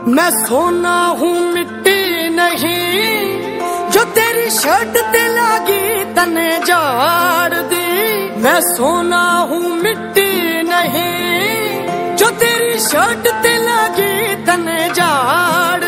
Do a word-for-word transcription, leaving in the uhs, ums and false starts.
मैं सोना हूँ मिट्टी नहीं, जो तेरी शर्ट ते लागी तने जाड़ दी। मैं सोना हूँ मिट्टी नहीं, जो तेरी शर्ट ते लागी तने जाड़